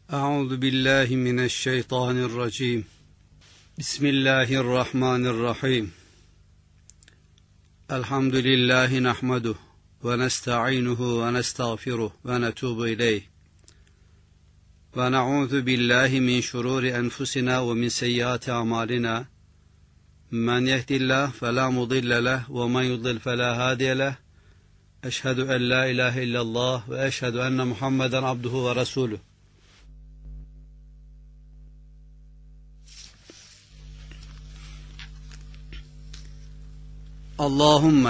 أعوذ بالله من الشيطان الرجيم. بسم الله الرحمن الرحيم. الحمد لله نحمده ونستعينه ونستغفره ونتوب إليه ونعوذ بالله من شرور أنفسنا ومن سيئات أعمالنا من يهد الله فلا مضل له ومن يضلل فلا هادي له أشهد أن لا إله إلا الله وأشهد أن محمدا عبده ورسوله. اللهم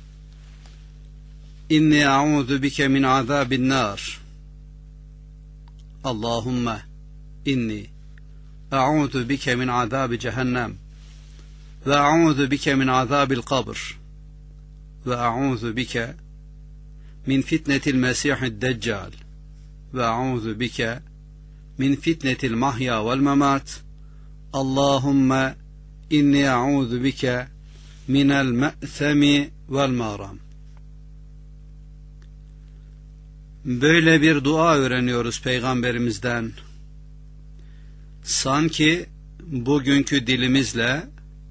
إني أعوذ بك من عذاب النار. اللهم إني أعوذ بك من عذاب جهنم وأعوذ بك من عذاب القبر وأعوذ بك من فتنة المسيح الدجال وأعوذ بك من فتنة المحيا والممات. اللهم إني أعوذ بك minel me'themi vel mağram. Böyle bir dua öğreniyoruz Peygamberimizden. Sanki bugünkü dilimizle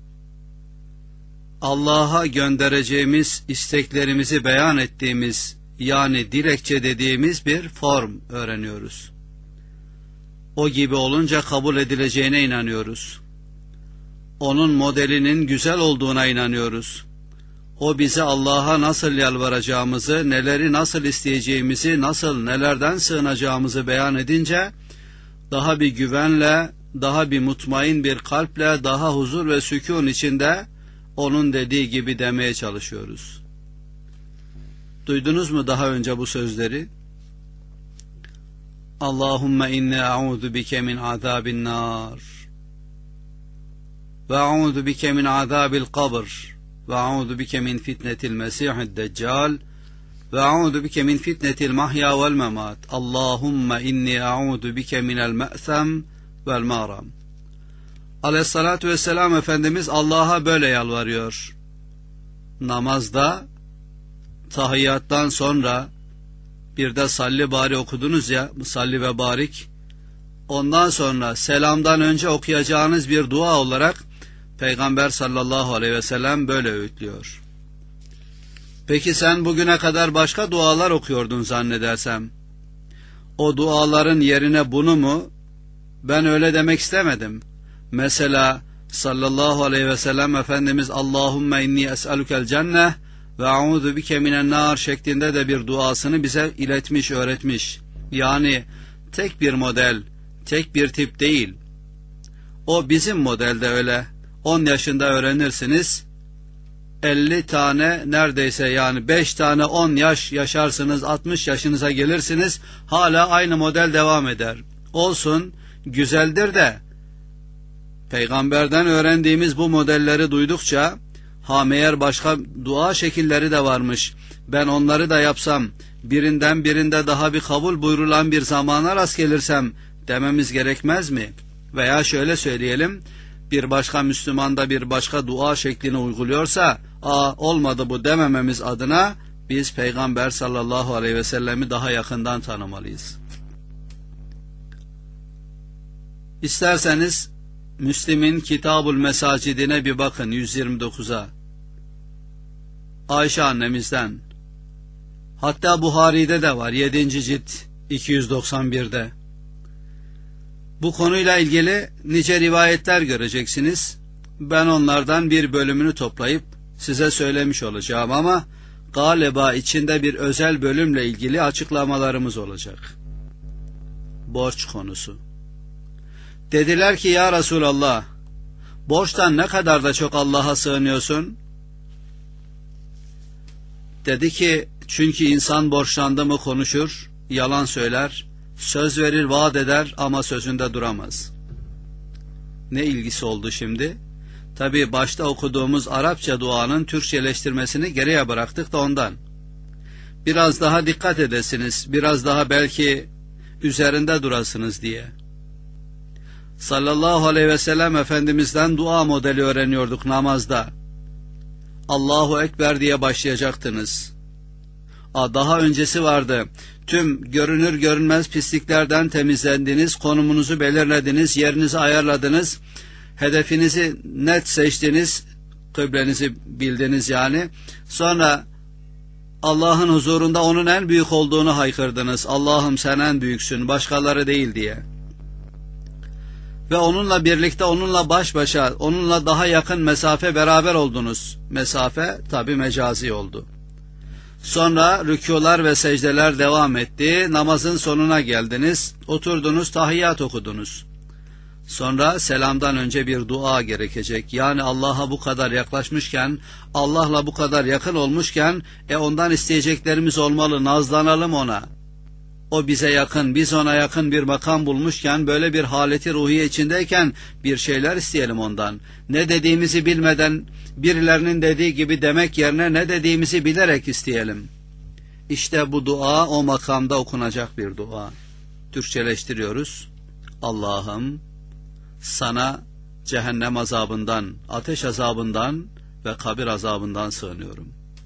Allah'a göndereceğimiz isteklerimizi beyan ettiğimiz, yani dilekçe dediğimiz bir form öğreniyoruz. O gibi olunca kabul edileceğine inanıyoruz. Onun modelinin güzel olduğuna inanıyoruz. O bize Allah'a nasıl yalvaracağımızı, neleri nasıl isteyeceğimizi, nasıl nelerden sığınacağımızı beyan edince daha bir güvenle, daha bir mutmain bir kalple, daha huzur ve sükun içinde onun dediği gibi demeye çalışıyoruz. Duydunuz mu daha önce bu sözleri? Allahümme inni a'udhu bike min azabin nar ve a'udhu bike min azabil kabr ve a'udhu bike min fitnetil mesihid deccal ve a'udhu bike min fitnetil mahya vel memat. Allahümme inni a'udhu bike minel me'sem vel mağram. Aleyhissalatu vesselam Efendimiz Allah'a böyle yalvarıyor. Namazda, tahiyyattan sonra bir de salli bari okudunuz ya, salli ve barik. Ondan sonra selamdan önce okuyacağınız bir dua olarak Peygamber sallallahu aleyhi ve sellem böyle öğütlüyor. Peki sen bugüne kadar başka dualar okuyordun zannedersem. O duaların yerine bunu mu? Ben öyle demek istemedim. Mesela sallallahu aleyhi ve sellem Efendimiz Allahümme inni es'alukel cenneh ve a'udhu bike minen nar şeklinde de bir duasını bize iletmiş, öğretmiş. Yani tek bir model, tek bir tip değil. O bizim modelde öyle. 10 yaşında öğrenirsiniz. 50 tane neredeyse, yani 5 tane 10 yaş yaşarsınız, 60 yaşınıza gelirsiniz. Hala aynı model devam eder. Olsun, güzeldir de Peygamberden öğrendiğimiz bu modelleri duydukça meğer başka dua şekilleri de varmış. Ben onları da yapsam, birinde daha bir kabul buyurulan bir zamana rast gelirsem dememiz gerekmez mi? Veya şöyle söyleyelim, bir başka Müslüman da bir başka dua şeklini uyguluyorsa, olmadı bu demememiz adına biz Peygamber sallallahu aleyhi ve sellemi daha yakından tanımalıyız. İsterseniz Müslim'in Kitabul Mesacidine bir bakın, 129'a. Ayşe annemizden. Hatta Buhari'de de var, 7. cilt 291'de. Bu konuyla ilgili nice rivayetler göreceksiniz. Ben onlardan bir bölümünü toplayıp size söylemiş olacağım ama galiba içinde bir özel bölümle ilgili açıklamalarımız olacak. Borç konusu. Dediler ki ya Resulallah, borçtan ne kadar da çok Allah'a sığınıyorsun? Dedi ki, çünkü insan borçlandı mı konuşur, yalan söyler, söz verir, vaat eder ama sözünde duramaz. Ne ilgisi oldu şimdi? Tabii başta okuduğumuz Arapça duanın Türkçeleştirmesini geriye bıraktık da ondan. Biraz daha dikkat edesiniz, biraz daha belki üzerinde durasınız diye. Sallallahu aleyhi ve sellem Efendimiz'den dua modeli öğreniyorduk namazda. Allahu Ekber diye başlayacaktınız. Daha öncesi vardı. Tüm görünür görünmez pisliklerden temizlendiniz, konumunuzu belirlediniz, yerinizi ayarladınız, hedefinizi net seçtiniz, kıblenizi bildiniz yani. Sonra Allah'ın huzurunda onun en büyük olduğunu haykırdınız. Allah'ım sen en büyüksün, başkaları değil diye. Ve onunla birlikte, onunla baş başa, onunla daha yakın mesafe beraber oldunuz. Mesafe tabi mecazi oldu. Sonra rükûlar ve secdeler devam etti. Namazın sonuna geldiniz. Oturdunuz, tahiyyat okudunuz. Sonra selamdan önce bir dua gerekecek. Yani Allah'a bu kadar yaklaşmışken, Allah'la bu kadar yakın olmuşken, ondan isteyeceklerimiz olmalı, nazlanalım ona. O bize yakın, biz ona yakın bir makam bulmuşken, böyle bir haleti ruhiye içindeyken bir şeyler isteyelim ondan. Ne dediğimizi bilmeden, birilerinin dediği gibi demek yerine ne dediğimizi bilerek isteyelim. İşte bu dua o makamda okunacak bir dua. Türkçeleştiriyoruz. Allah'ım sana cehennem azabından, ateş azabından ve kabir azabından sığınıyorum.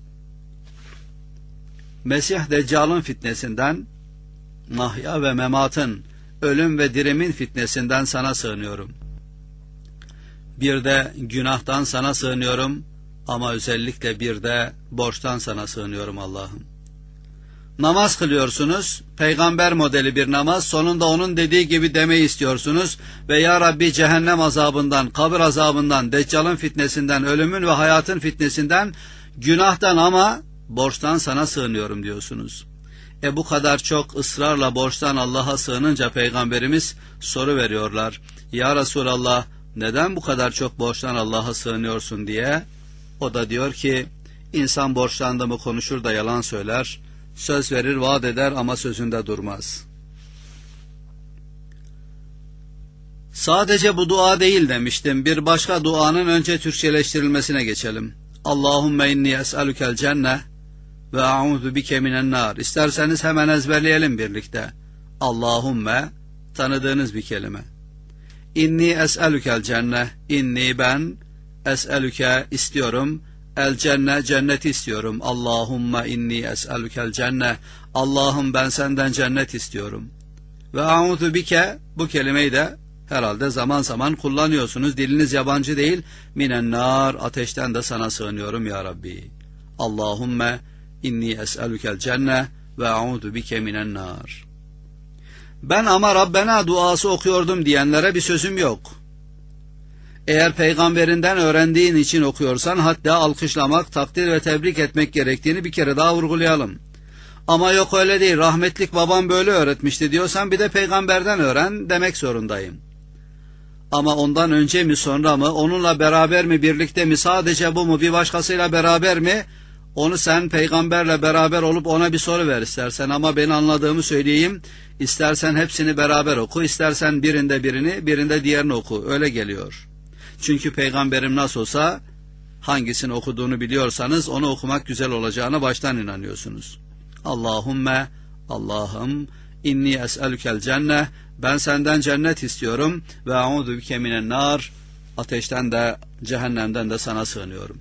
Mesih Deccal'ın fitnesinden, mahya ve mematın, ölüm ve dirimin fitnesinden sana sığınıyorum. Bir de günahtan sana sığınıyorum ama özellikle bir de borçtan sana sığınıyorum Allah'ım. Namaz kılıyorsunuz, peygamber modeli bir namaz, sonunda onun dediği gibi demeyi istiyorsunuz ve Ya Rabbi cehennem azabından, kabir azabından, Deccal'ın fitnesinden, ölümün ve hayatın fitnesinden, günahtan ama borçtan sana sığınıyorum diyorsunuz. Bu kadar çok ısrarla borçtan Allah'a sığınınca peygamberimiz soru veriyorlar. Ya Resulallah neden bu kadar çok borçtan Allah'a sığınıyorsun diye. O da diyor ki insan borçlandı mı konuşur da yalan söyler, söz verir vaat eder ama sözünde durmaz. Sadece bu dua değil demiştim. Bir başka duanın önce Türkçeleştirilmesine geçelim. Allahümme inni es'elükel cenne ve a'udhu bike minen nar. İsterseniz hemen ezberleyelim birlikte. Allahümme tanıdığınız bir kelime. İnni es'elükel cenne. İnni ben es'elüke istiyorum. El cenne cenneti istiyorum. Allahümme inni es'elükel cenne. Allah'ım ben senden cennet istiyorum. Ve a'udhu bike bu kelimeyi de herhalde zaman zaman kullanıyorsunuz. Diliniz yabancı değil. Minen nar ateşten de sana sığınıyorum ya Rabbi. Allahümme inni es'elükel cenne ve a'udhu bike minen nar. Ben ama Rabbena duası okuyordum diyenlere bir sözüm yok. Eğer peygamberinden öğrendiğin için okuyorsan hatta alkışlamak, takdir ve tebrik etmek gerektiğini bir kere daha vurgulayalım. Ama yok öyle değil, rahmetlik babam böyle öğretmişti diyorsan bir de peygamberden öğren demek zorundayım. Ama ondan önce mi sonra mı, onunla beraber mi, birlikte mi, sadece bu mu, bir başkasıyla beraber mi, onu sen peygamberle beraber olup ona bir soru ver istersen. Ama ben anladığımı söyleyeyim, istersen hepsini beraber oku, istersen birinde birini, birinde diğerini oku, öyle geliyor. Çünkü peygamberim nasıl olsa hangisini okuduğunu biliyorsanız onu okumak güzel olacağına baştan inanıyorsunuz. Allahümme, Allah'ım, inni es'elükel cenne, ben senden cennet istiyorum ve a'udhu bike minen nar, ateşten de cehennemden de sana sığınıyorum.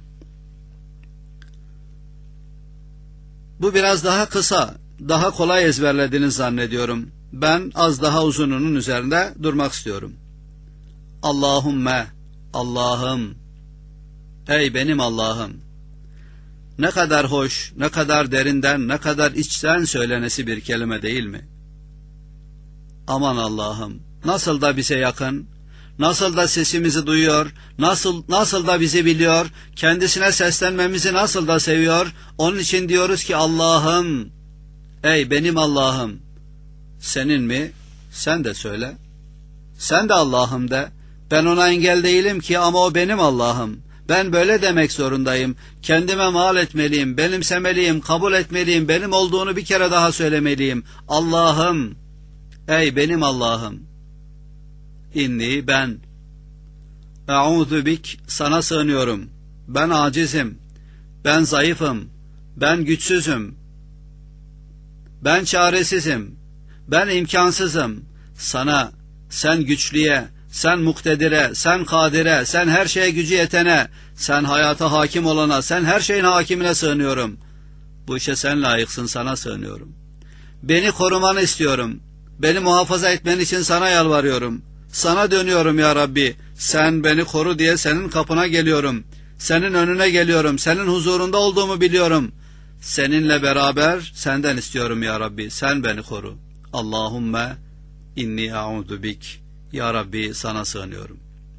Bu biraz daha kısa, daha kolay ezberlediğinizi zannediyorum. Ben az daha uzununun üzerinde durmak istiyorum. Allahümme, Allah'ım, ey benim Allah'ım. Ne kadar hoş, ne kadar derinden, ne kadar içten söylenesi bir kelime değil mi? Aman Allah'ım, nasıl da bize yakın, nasıl da sesimizi duyuyor, nasıl da bizi biliyor, kendisine seslenmemizi nasıl da seviyor. Onun için diyoruz ki Allah'ım, ey benim Allah'ım. Senin mi? Sen de söyle. Sen de Allah'ım de. Ben ona engel değilim ki ama o benim Allah'ım. Ben böyle demek zorundayım. Kendime mal etmeliyim, benimsemeliyim, kabul etmeliyim, benim olduğunu bir kere daha söylemeliyim. Allah'ım, ey benim Allah'ım. İnni ben. Eûzu bik, sana sığınıyorum. Ben acizim, ben zayıfım, ben güçsüzüm, ben çaresizim, ben imkansızım. Sana, sen güçlüye, sen muktedire, sen kadire, sen her şeye gücü yetene, sen hayata hakim olana, sen her şeyin hakimine sığınıyorum. Bu işe sen layıksın, sana sığınıyorum. Beni korumanı istiyorum. Beni muhafaza etmen için sana yalvarıyorum. Sana dönüyorum ya Rabbi. Sen beni koru diye senin kapına geliyorum. Senin önüne geliyorum. Senin huzurunda olduğumu biliyorum. Seninle beraber senden istiyorum ya Rabbi. Sen beni koru. Allahümme inni a'udu bik. Ya Rabbi sana sığınıyorum.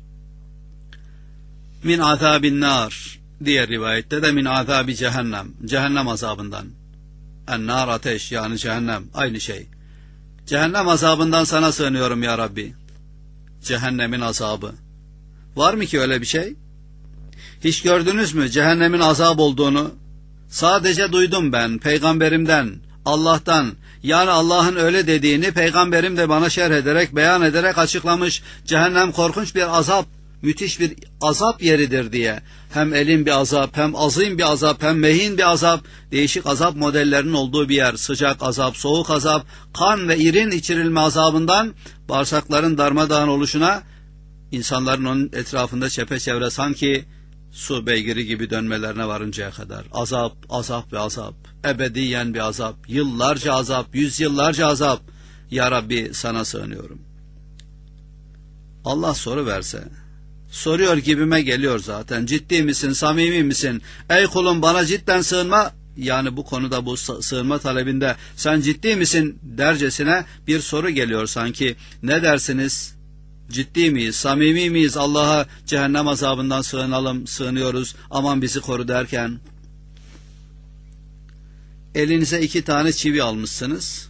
Min azabin nar. Diğer rivayette de min azabi cehennem. Cehennem azabından. En-nar ateş, yani cehennem, aynı şey. Cehennem azabından sana sığınıyorum ya Rabbi. Cehennemin azabı. Var mı ki öyle bir şey? Hiç gördünüz mü cehennemin azap olduğunu? Sadece duydum ben peygamberimden, Allah'tan. Yani Allah'ın öyle dediğini peygamberim de bana şerh ederek, beyan ederek açıklamış. Cehennem korkunç bir azap, müthiş bir azap yeridir diye. Hem elin bir azap, hem azim bir azap, hem mehin bir azap. Değişik azap modellerinin olduğu bir yer. Sıcak azap, soğuk azap, kan ve irin içirilme azabından bağırsakların darmadağın oluşuna, insanların onun etrafında çepeçevre sanki su beygiri gibi dönmelerine varıncaya kadar. Azap, azap ve azap. Ebediyen bir azap. Yıllarca azap, yüzyıllarca azap. Ya Rabbi sana sığınıyorum. Allah soru verse, soruyor gibime geliyor zaten. Ciddi misin, samimi misin? Ey kulum bana cidden sığınma. Yani bu konuda, bu sığınma talebinde sen ciddi misin dercesine bir soru geliyor sanki. Ne dersiniz? Ciddi miyiz, samimi miyiz? Allah'a cehennem azabından sığınalım, sığınıyoruz, aman bizi koru derken. Elinize 2 tane çivi almışsınız.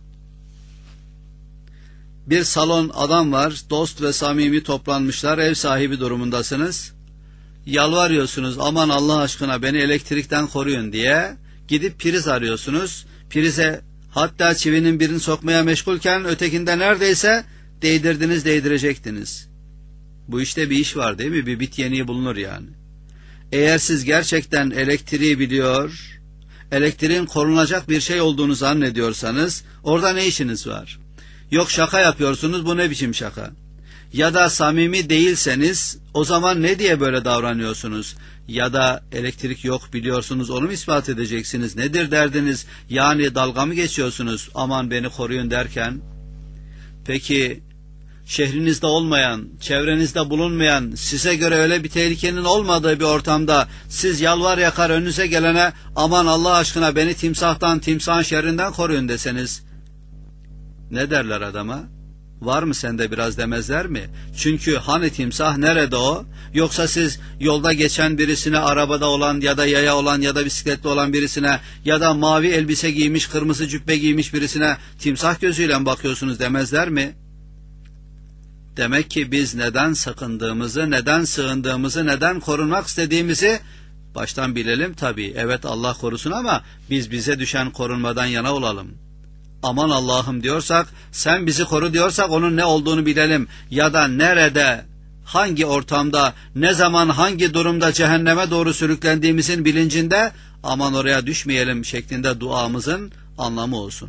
Bir salon adam var, dost ve samimi toplanmışlar, ev sahibi durumundasınız. Yalvarıyorsunuz, aman Allah aşkına beni elektrikten koruyun diye. Gidip priz arıyorsunuz. Prize hatta çivinin birini sokmaya meşgulken ötekinde neredeyse değdirecektiniz. Bu işte bir iş var değil mi? Bir bit yeniği bulunur yani. Eğer siz gerçekten elektriği biliyor, elektriğin korunacak bir şey olduğunu zannediyorsanız orada ne işiniz var? Yok şaka yapıyorsunuz, bu ne biçim şaka? Ya da samimi değilseniz o zaman ne diye böyle davranıyorsunuz? Ya da elektrik yok biliyorsunuz, onu mu ispat edeceksiniz? Nedir derdiniz? Yani dalga mı geçiyorsunuz? Aman beni koruyun derken. Peki şehrinizde olmayan, çevrenizde bulunmayan, size göre öyle bir tehlikenin olmadığı bir ortamda siz yalvar yakar önünüze gelene aman Allah aşkına beni timsahtan, timsahın şerrinden koruyun deseniz ne derler adama? Var mı sende biraz demezler mi? Çünkü hani timsah, nerede o? Yoksa siz yolda geçen birisine, arabada olan ya da yaya olan ya da bisikletli olan birisine ya da mavi elbise giymiş, kırmızı cübbe giymiş birisine timsah gözüyle bakıyorsunuz demezler mi? Demek ki biz neden sakındığımızı, neden sığındığımızı, neden korunmak istediğimizi baştan bilelim tabii. Evet Allah korusun ama biz bize düşen korunmadan yana olalım. Aman Allah'ım diyorsak, sen bizi koru diyorsak onun ne olduğunu bilelim. Ya da nerede, hangi ortamda, ne zaman, hangi durumda cehenneme doğru sürüklendiğimizin bilincinde aman oraya düşmeyelim şeklinde duamızın anlamı olsun.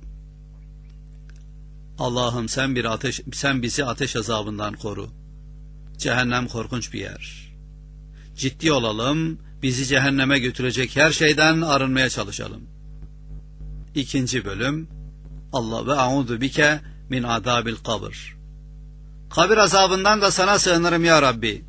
Allah'ım sen bizi ateş azabından koru. Cehennem korkunç bir yer. Ciddi olalım, bizi cehenneme götürecek her şeyden arınmaya çalışalım. 2. bölüm. Allah ve a'udu bike min azabil kabr. Kabir azabından da sana sığınırım ya Rabbi.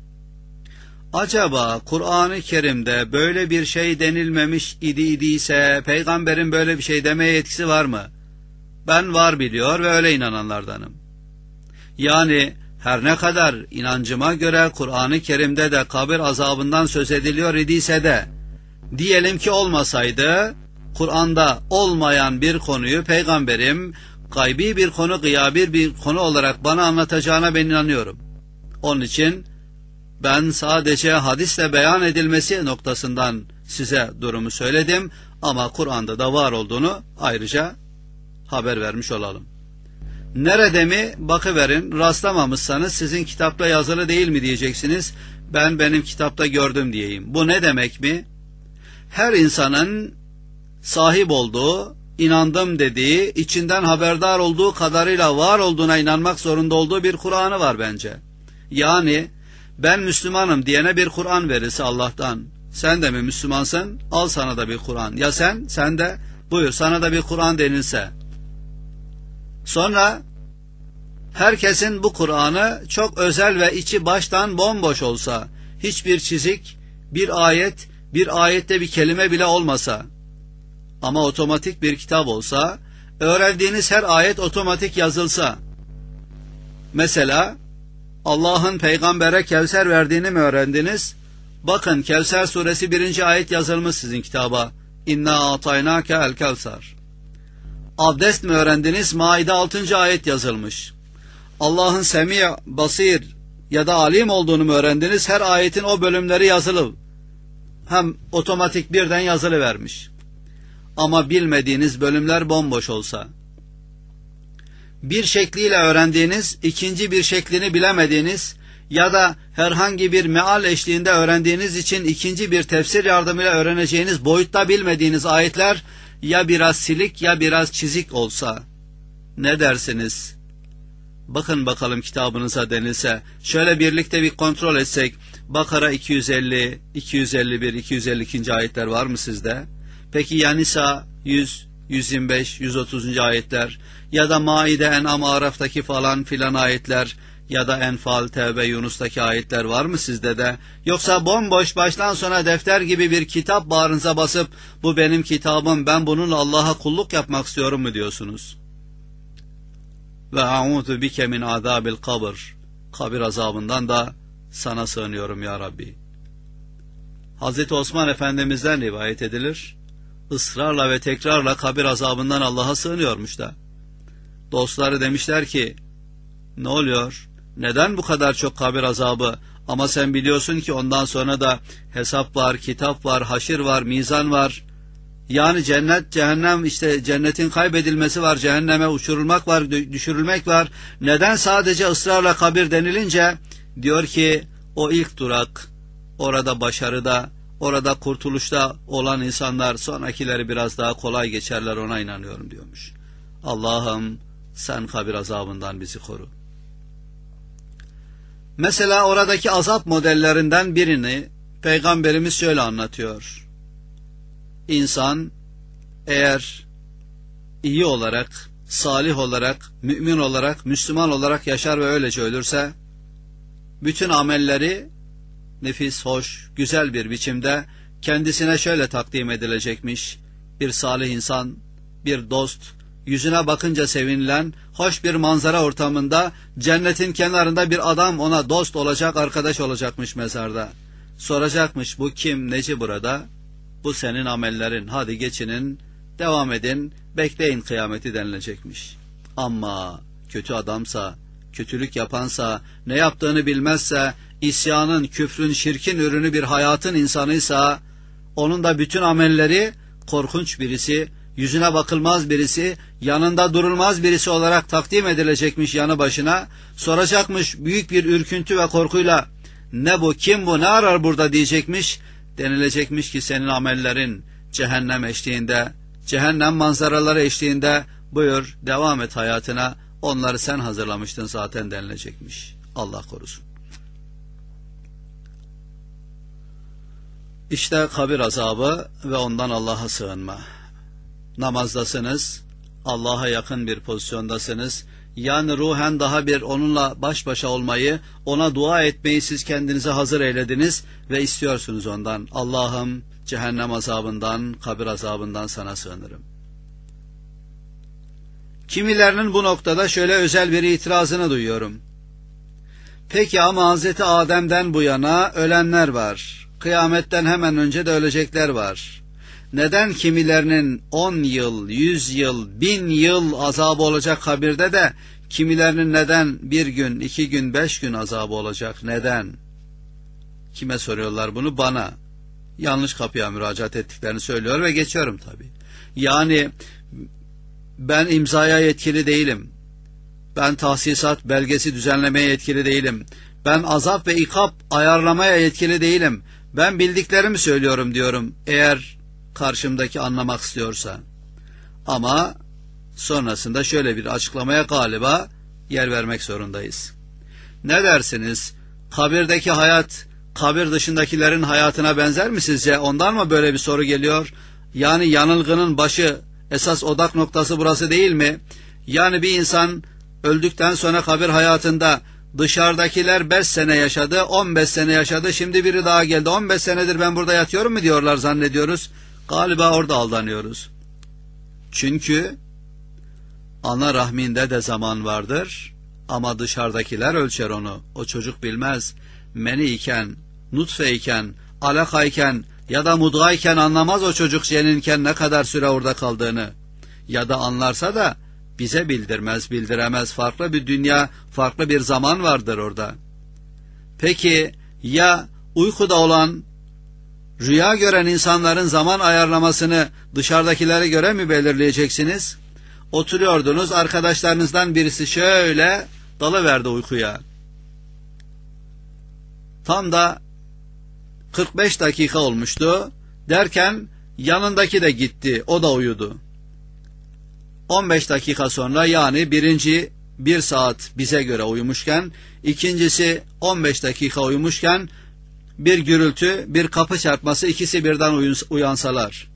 Acaba Kur'an-ı Kerim'de böyle bir şey denilmemiş idiyse peygamberin böyle bir şey demeye yetkisi var mı? Ben var biliyor ve öyle inananlardanım. Yani her ne kadar inancıma göre Kur'an-ı Kerim'de de kabir azabından söz ediliyor idiyse de, diyelim ki olmasaydı, Kur'an'da olmayan bir konuyu peygamberim gaybi bir konu, gıyabi bir konu olarak bana anlatacağına ben inanıyorum. Onun için ben sadece hadisle beyan edilmesi noktasından size durumu söyledim ama Kur'an'da da var olduğunu ayrıca haber vermiş olalım. Nerede mi? Bakıverin, rastlamamışsanız sizin kitapta yazılı değil mi diyeceksiniz. Ben benim kitapta gördüm diyeyim. Bu ne demek mi? Her insanın sahip olduğu, inandım dediği, içinden haberdar olduğu kadarıyla var olduğuna inanmak zorunda olduğu bir Kur'an'ı var bence. Yani ben Müslümanım diyene bir Kur'an verirse Allah'tan, sen de mi Müslümansın? Al sana da bir Kur'an. Ya sen de buyur sana da bir Kur'an denilse, Sonra herkesin bu Kur'an'ı çok özel ve içi baştan bomboş olsa, hiçbir çizik, bir ayette bir kelime bile olmasa, ama otomatik bir kitap olsa, öğrendiğiniz her ayet otomatik yazılsa, mesela Allah'ın peygambere Kevser verdiğini mi öğrendiniz? Bakın, Kevser suresi 1. ayet yazılmış sizin kitaba. İnna ataynake el kevser. Abdest mi öğrendiniz? Maide 6. ayet yazılmış. Allah'ın Semi, Basir ya da Alim olduğunu mu öğrendiniz? Her ayetin o bölümleri yazılı. Hem otomatik birden yazılı vermiş. Ama bilmediğiniz bölümler bomboş olsa, bir şekliyle öğrendiğiniz, ikinci bir şeklini bilemediğiniz ya da herhangi bir meal eşliğinde öğrendiğiniz için ikinci bir tefsir yardımıyla öğreneceğiniz boyutta bilmediğiniz ayetler ya biraz silik ya biraz çizik olsa, ne dersiniz? Bakın bakalım kitabınıza denilse, şöyle birlikte bir kontrol etsek, Bakara 250, 251, 252. ayetler var mı sizde? Peki ya Nisa 100, 125, 130. ayetler ya da Maide, En'am, Araf'taki falan filan ayetler ya da Enfal, Tevbe, Yunus'taki ayetler var mı sizde de? Yoksa bomboş baştan sona defter gibi bir kitap bağrınıza basıp bu benim kitabım, ben bununla Allah'a kulluk yapmak istiyorum mu diyorsunuz? Ve a'udhu bike min azabil kabr. Kabir azabından da sana sığınıyorum ya Rabbi. Hazreti Osman Efendimiz'den rivayet edilir. Israrla ve tekrarla kabir azabından Allah'a sığınıyormuş da. Dostları demişler ki, ne oluyor? Neden bu kadar çok kabir azabı? Ama sen biliyorsun ki ondan sonra da hesap var, kitap var, haşir var, mizan var. Yani cennet, cehennem, işte cennetin kaybedilmesi var, cehenneme uçurulmak var, düşürülmek var. Neden sadece ısrarla kabir denilince? Diyor ki, o ilk durak, orada başarıda, orada kurtuluşta olan insanlar sonrakileri biraz daha kolay geçerler, ona inanıyorum diyormuş. Allah'ım sen kabir azabından bizi koru. Mesela oradaki azap modellerinden birini Peygamberimiz şöyle anlatıyor. İnsan eğer iyi olarak, salih olarak, mümin olarak, Müslüman olarak yaşar ve öylece ölürse, bütün amelleri nefis, hoş, güzel bir biçimde kendisine şöyle takdim edilecekmiş. Bir salih insan, bir dost, yüzüne bakınca sevinilen, hoş bir manzara ortamında, cennetin kenarında bir adam ona dost olacak, arkadaş olacakmış mezarda. Soracakmış, bu kim, neci burada? Bu senin amellerin, hadi geçinin, devam edin, bekleyin kıyameti denilecekmiş. Ama kötü adamsa, kötülük yapansa, ne yaptığını bilmezse, isyanın, küfrün, şirkin ürünü bir hayatın insanıysa, onun da bütün amelleri korkunç birisi, yüzüne bakılmaz birisi, yanında durulmaz birisi olarak takdim edilecekmiş yanı başına. Soracakmış büyük bir ürküntü ve korkuyla, ne bu, kim bu, ne arar burada diyecekmiş. Denilecekmiş ki senin amellerin cehennem eşliğinde, cehennem manzaraları eşliğinde, buyur devam et hayatına, onları sen hazırlamıştın zaten denilecekmiş. Allah korusun. İşte kabir azabı ve ondan Allah'a sığınma. Namazdasınız, Allah'a yakın bir pozisyondasınız. Yani ruhen daha bir onunla baş başa olmayı, ona dua etmeyi siz kendinize hazır eylediniz ve istiyorsunuz ondan. Allah'ım cehennem azabından, kabir azabından sana sığınırım. Kimilerinin bu noktada şöyle özel bir itirazını duyuyorum. Peki ama Hazreti Adem'den bu yana ölenler var. Kıyametten hemen önce de ölecekler var. Neden kimilerinin 10 yıl, 100 yıl, 1000 yıl azabı olacak kabirde de kimilerinin neden 1 gün, 2 gün, 5 gün azabı olacak? Neden? Kime soruyorlar bunu? Bana. Yanlış kapıya müracaat ettiklerini söylüyor ve geçiyorum tabii. Yani ben imzaya yetkili değilim. Ben tahsisat belgesi düzenlemeye yetkili değilim. Ben azap ve ikap ayarlamaya yetkili değilim. Ben bildiklerimi söylüyorum diyorum. Eğer karşımdaki anlamak istiyorsa. Ama sonrasında şöyle bir açıklamaya galiba yer vermek zorundayız. Ne dersiniz? Kabirdeki hayat, kabir dışındakilerin hayatına benzer mi sizce? Ondan mı böyle bir soru geliyor? Yani yanılgının başı, esas odak noktası burası değil mi? Yani bir insan öldükten sonra kabir hayatında dışarıdakiler 5 sene yaşadı, 15 sene yaşadı, şimdi biri daha geldi, 15 senedir ben burada yatıyorum mu diyorlar zannediyoruz. Galiba orada aldanıyoruz. Çünkü ana rahminde de zaman vardır ama dışarıdakiler ölçer onu. O çocuk bilmez. Meni iken, nutfe iken, alaka iken ya da mudgayken anlamaz o çocuk ceninken ne kadar süre orada kaldığını. Ya da anlarsa da bize bildirmez, bildiremez. Farklı bir dünya, farklı bir zaman vardır orada. Peki ya uykuda olan, rüya gören insanların zaman ayarlamasını dışarıdakilere göre mi belirleyeceksiniz? Oturuyordunuz, arkadaşlarınızdan birisi şöyle dalıverdi uykuya. Tam da 45 dakika olmuştu. Derken yanındaki de gitti, o da uyudu. 15 dakika sonra, yani birinci 1 saat bize göre uyumuşken, ikincisi 15 dakika uyumuşken bir gürültü, bir kapı çarpması, ikisi birden uyansalar.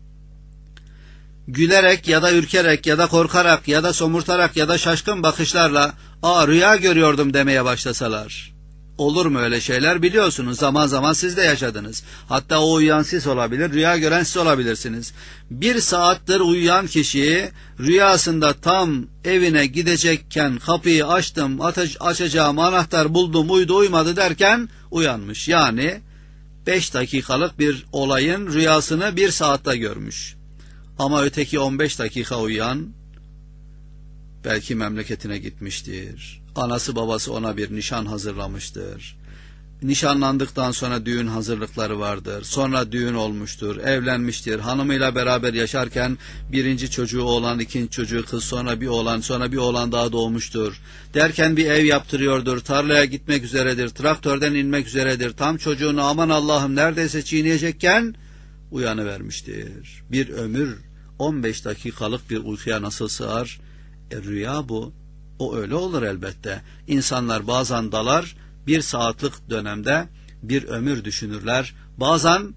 Gülerek ya da ürkerek ya da korkarak ya da somurtarak ya da şaşkın bakışlarla rüya görüyordum demeye başlasalar. Olur mu öyle şeyler? Biliyorsunuz, zaman zaman siz de yaşadınız. Hatta o uyuyan siz olabilir, rüya gören siz olabilirsiniz. 1 saattir uyuyan kişiyi rüyasında tam evine gidecekken kapıyı açtım, açacağım anahtar buldum, uyudu uyumadı derken uyanmış. Yani 5 dakikalık bir olayın rüyasını 1 saatte görmüş. Ama öteki 15 dakika uyuyan belki memleketine gitmiştir. Anası babası ona bir nişan hazırlamıştır. Nişanlandıktan sonra düğün hazırlıkları vardır. Sonra düğün olmuştur, evlenmiştir. Hanımıyla beraber yaşarken birinci çocuğu oğlan, ikinci çocuğu kız, sonra bir oğlan, sonra bir oğlan daha doğmuştur. Derken bir ev yaptırıyordur, tarlaya gitmek üzeredir, traktörden inmek üzeredir. Tam çocuğunu aman Allah'ım neredeyse çiğneyecekken uyanıvermiştir. Bir ömür 15 dakikalık bir uykuya nasıl sığar? Rüya bu. O öyle olur elbette. İnsanlar bazen dalar, 1 saatlik dönemde bir ömür düşünürler. Bazen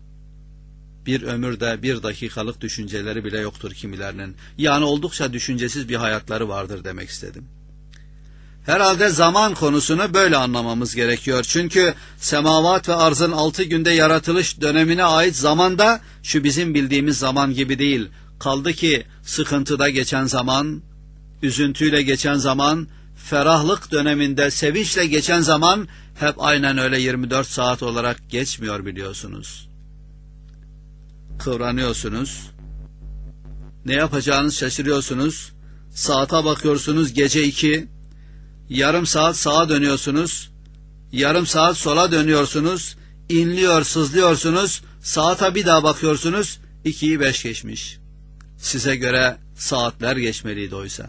bir ömürde 1 dakikalık düşünceleri bile yoktur kimilerinin. Yani oldukça düşüncesiz bir hayatları vardır demek istedim. Herhalde zaman konusunu böyle anlamamız gerekiyor. Çünkü semavat ve arzın 6 günde yaratılış dönemine ait zamanda şu bizim bildiğimiz zaman gibi değil. Kaldı ki sıkıntıda geçen zaman, üzüntüyle geçen zaman, ferahlık döneminde sevinçle geçen zaman hep aynen öyle 24 saat olarak geçmiyor biliyorsunuz. Kıvranıyorsunuz. Ne yapacağınızı şaşırıyorsunuz. Saate bakıyorsunuz, gece 2. Yarım saat sağa dönüyorsunuz. Yarım saat sola dönüyorsunuz. İnliyor, sızlıyorsunuz. Saate bir daha bakıyorsunuz. 2'yi 5 geçmiş. Size göre saatler geçmeliydi oysa.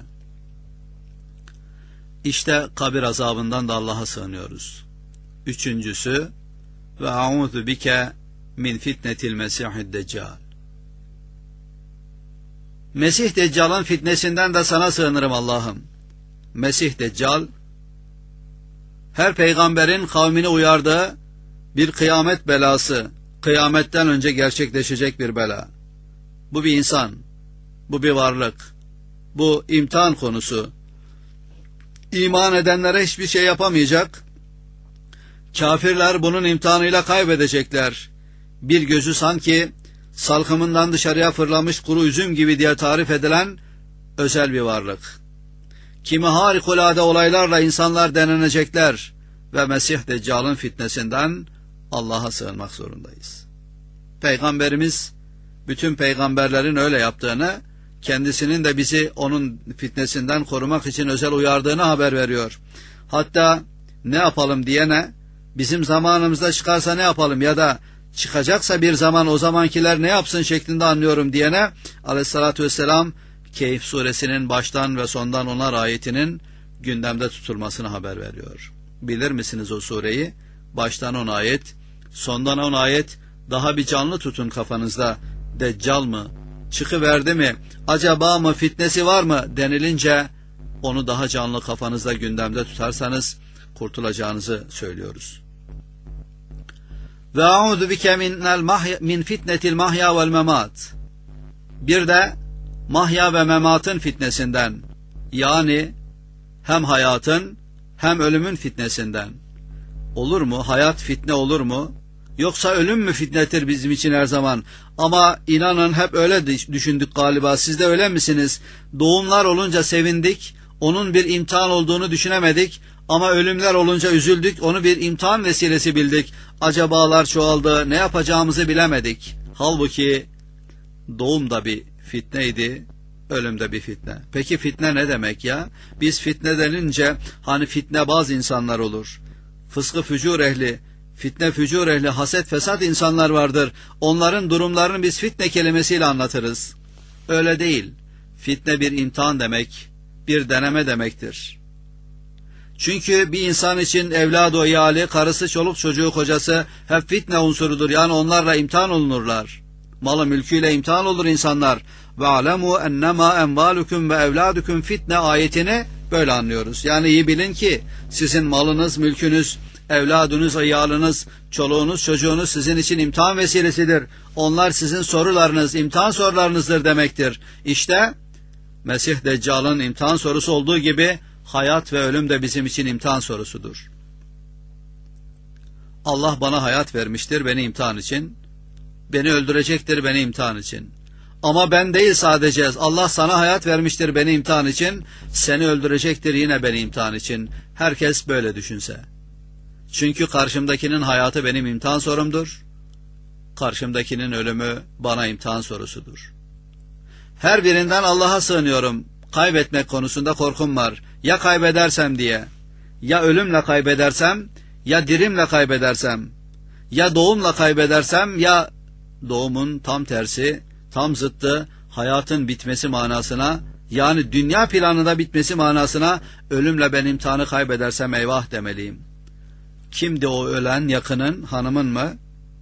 İşte kabir azabından da Allah'a sığınıyoruz. Üçüncüsü, ve a'udhu bike min fitnetil mesihid deccal. Mesih Deccal'ın fitnesinden de sana sığınırım Allah'ım. Mesih Deccal, her peygamberin kavmini uyardığı bir kıyamet belası, kıyametten önce gerçekleşecek bir bela. Bu bir insan, bu bir varlık, bu imtihan konusu. İman edenlere hiçbir şey yapamayacak. Kafirler bunun imtihanıyla kaybedecekler. Bir gözü sanki salkımından dışarıya fırlamış kuru üzüm gibi diye tarif edilen özel bir varlık. Kimi harikulade olaylarla insanlar denenecekler ve Mesih Deccal'ın fitnesinden Allah'a sığınmak zorundayız. Peygamberimiz bütün peygamberlerin öyle yaptığını, kendisinin de bizi onun fitnesinden korumak için özel uyardığını haber veriyor. Hatta ne yapalım diyene, bizim zamanımızda çıkarsa ne yapalım ya da çıkacaksa bir zaman o zamankiler ne yapsın şeklinde anlıyorum diyene aleyhissalatü vesselam Kehf suresinin baştan ve sondan 10'ar ayetinin gündemde tutulmasını haber veriyor. Bilir misiniz o sureyi? Baştan 10 ayet, sondan 10 ayet, daha bir canlı tutun kafanızda. Deccal mı? Çıkıverdi mi? Acaba mı? Fitnesi var mı? Denilince onu daha canlı kafanızda gündemde tutarsanız kurtulacağınızı söylüyoruz. Ve a'udhu bike min fitnetil mahya vel memat. Bir de mahya ve mematın fitnesinden, Yani hem hayatın hem ölümün fitnesinden. Olur mu? Hayat fitne olur mu? Yoksa ölüm mü fitnetir bizim için her zaman? Ama inanın hep öyle düşündük galiba. Siz de öyle misiniz? Doğumlar olunca sevindik, onun bir imtihan olduğunu düşünemedik. Ama ölümler olunca üzüldük, onu bir imtihan vesilesi bildik. Acabalar çoğaldı, ne yapacağımızı bilemedik. Halbuki doğum da bir fitneydi, ölüm de bir fitne. Peki fitne ne demek ya? Biz fitne denince hani fitnebaz insanlar olur. Fıskı fücur ehli, fitne fücur ehli, haset fesat insanlar vardır. Onların durumlarını biz fitne kelimesiyle anlatırız. Öyle değil. Fitne bir imtihan demek, bir deneme demektir. Çünkü bir insan için evladı, iyali, karısı, çoluk çocuğu, kocası hep fitne unsurudur. Yani onlarla imtihan olunurlar. Malı mülküyle imtihan olur insanlar. Ve alemu ennema envalukum ve evladukum fitne ayetini böyle anlıyoruz. Yani iyi bilin ki sizin malınız, mülkünüz, evladınız, iyalınız, çoluğunuz, çocuğunuz sizin için imtihan vesilesidir. Onlar sizin sorularınız, imtihan sorularınızdır demektir. İşte Mesih Deccal'ın imtihan sorusu olduğu gibi hayat ve ölüm de bizim için imtihan sorusudur. Allah bana hayat vermiştir beni imtihan için. Beni öldürecektir beni imtihan için. Ama ben değil sadece, Allah sana hayat vermiştir beni imtihan için, seni öldürecektir yine beni imtihan için. Herkes böyle düşünse. Çünkü karşımdakinin hayatı benim imtihan sorumdur. Karşımdakinin ölümü bana imtihan sorusudur. Her birinden Allah'a sığınıyorum. Kaybetmek konusunda korkum var. Ya kaybedersem diye. Ya ölümle kaybedersem, ya dirimle kaybedersem. Ya doğumla kaybedersem, ya doğumun tam tersi, tam zıttı, hayatın bitmesi manasına, yani dünya planında bitmesi manasına, ölümle ben imtihanı kaybedersem eyvah demeliyim. Kimdi o ölen, yakının, hanımın mı?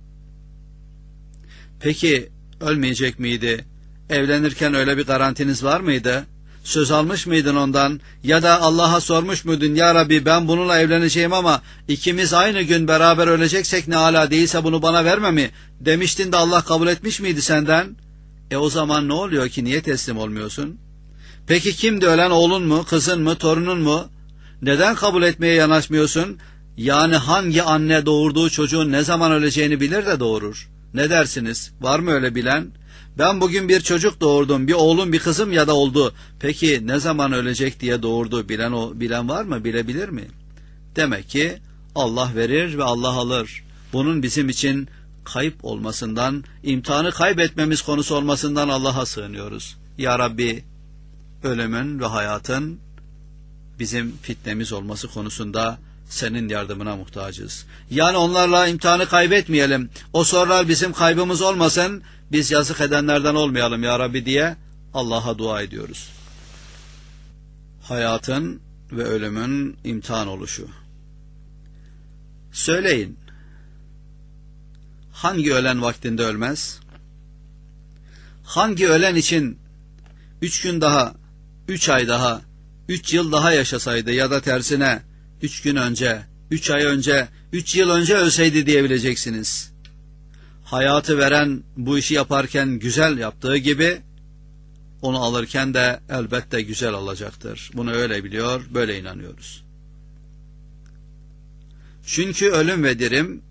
Peki ölmeyecek miydi? Evlenirken öyle bir garantiniz var mıydı? Söz almış mıydın ondan? Ya da Allah'a sormuş muydun? Ya Rabbi ben bununla evleneceğim ama ikimiz aynı gün beraber öleceksek ne âlâ, değilse bunu bana verme mi? Demiştin de Allah kabul etmiş miydi senden? O zaman ne oluyor ki niye teslim olmuyorsun? Peki kimdi ölen, oğlun mu, kızın mı, torunun mu? Neden kabul etmeye yanaşmıyorsun? Yani hangi anne doğurduğu çocuğun ne zaman öleceğini bilir de doğurur. Ne dersiniz? Var mı öyle bilen? Ben bugün bir çocuk doğurdum, bir oğlum bir kızım ya da oldu. Peki ne zaman ölecek diye doğurdu, bilen var mı, bilebilir mi? Demek ki Allah verir ve Allah alır. Bunun bizim için kayıp olmasından, imtihanı kaybetmemiz konusu olmasından Allah'a sığınıyoruz. Ya Rabbi, ölümün ve hayatın bizim fitnemiz olması konusunda senin yardımına muhtacız. Yani onlarla imtihanı kaybetmeyelim. O sorular bizim kaybımız olmasın. Biz yazık edenlerden olmayalım ya Rabbi diye Allah'a dua ediyoruz. Hayatın ve ölümün imtihan oluşu. Söyleyin, hangi ölen vaktinde ölmez? Hangi ölen için 3 gün daha, 3 ay daha, 3 yıl daha yaşasaydı ya da tersine 3 gün önce, 3 ay önce, 3 yıl önce ölseydi diyebileceksiniz. Hayatı veren bu işi yaparken güzel yaptığı gibi onu alırken de elbette güzel alacaktır. Bunu öyle biliyor, böyle inanıyoruz. Çünkü ölüm ve dirim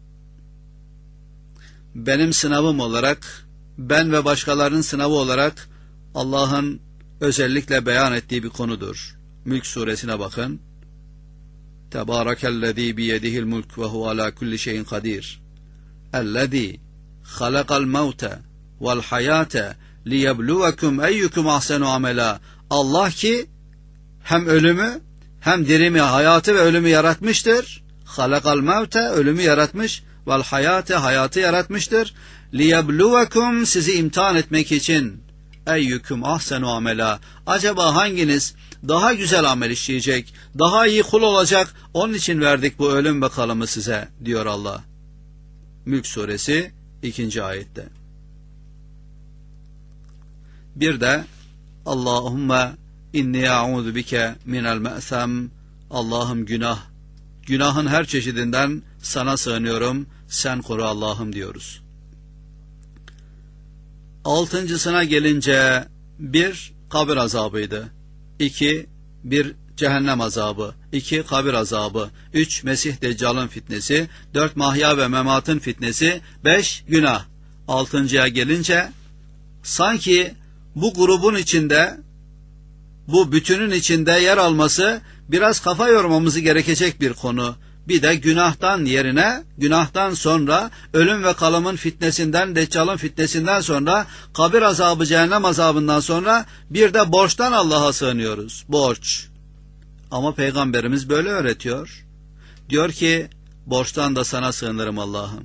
benim sınavım olarak, ben ve başkalarının sınavı olarak Allah'ın özellikle beyan ettiği bir konudur. Mülk suresine bakın. Tebârekellezî biyedihil mulk ve huve alâ kulli şeyin kadîr. Ellezî halakal mevte vel hayâte liyebluvekum eyyukum ahsenu amela. Allah ki hem ölümü hem dirimi, hayatı ve ölümü yaratmıştır. Halakal mevte, ölümü yaratmış, vel hayâte, hayatı yaratmıştır. Liyebluvekum, sizi imtihan etmek için. Eyyukum ahsenu amela. Acaba hanginiz daha güzel amel işleyecek, daha iyi kul olacak, onun için verdik bu ölüm bakalımı size diyor Allah. Mülk suresi 2. ayette. Bir de Allahümme inni a'udhu bike minel me'sem. Allah'ım günahın her çeşidinden sana sığınıyorum, sen koru Allah'ım diyoruz. 6.sına gelince 1. Kabir azabıydı. 2. 1 cehennem azabı, 2 kabir azabı, 3 Mesih Deccal'ın fitnesi, 4 mahya ve mematın fitnesi, 5 günah. 6.'ya gelince sanki bu grubun içinde, bu bütünün içinde yer alması biraz kafa yormamızı gerekecek bir konu. Bir de günahtan yerine, günahtan sonra, ölüm ve kalımın fitnesinden, Deccal'ın fitnesinden sonra, kabir azabı, cehennem azabından sonra bir de borçtan Allah'a sığınıyoruz. Borç. Ama Peygamberimiz böyle öğretiyor. Diyor ki, borçtan da sana sığınırım Allah'ım.